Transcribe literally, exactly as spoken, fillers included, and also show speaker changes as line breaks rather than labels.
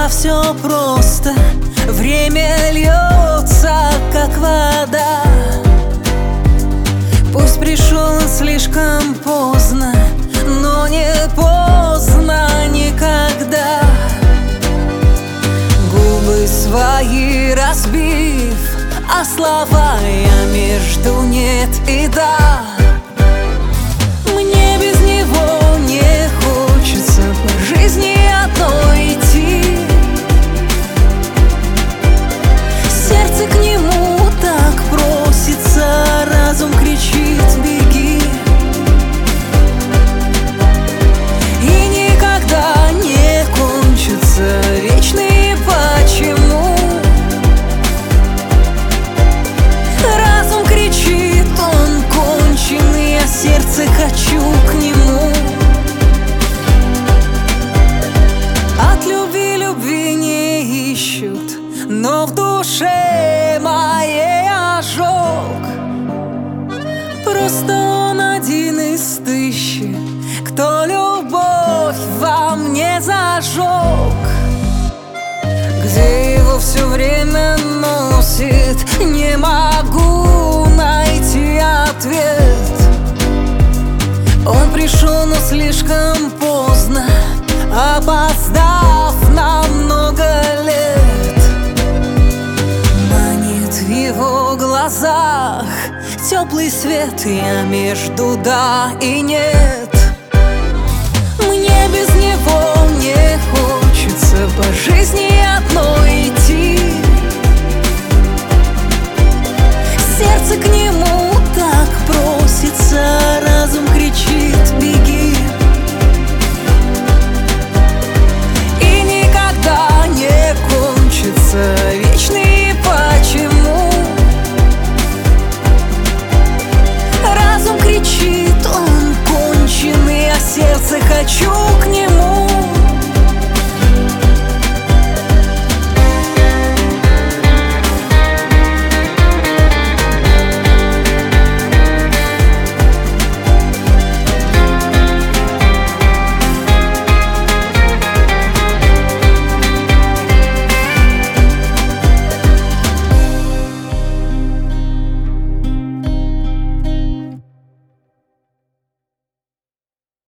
было все просто. Время льется, как вода. Пусть пришел он слишком поздно, но не поздно никогда. Губы свои разбив, а слова я между нет и да. Мне без него не хочется по жизни одной идти. Сердце к нему так просится, разум кричит: беги. И никогда не кончится вечные почему. Разум кричит, он конченый, а сердце хочу к нему. От любви любви не ищут, но в душе моей ожог. Просто он один из тысячи, кто любовь во мне зажег. Где его все время носит, не могу найти ответ. Он пришел, но слишком поздно, опоздав на много лет. Манит в его глазах теплый свет, я между да и нет.